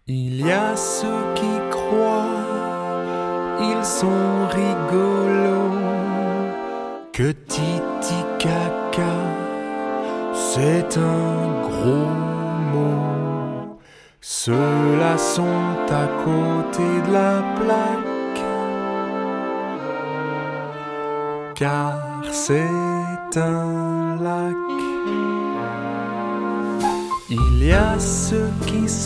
Il y a ceux qui croient, ils sont rigolos, que Titicaca, c'est un gros mot. Ceux-là sont à côté de la plaque, car c'est un lac. Il y a ceux qui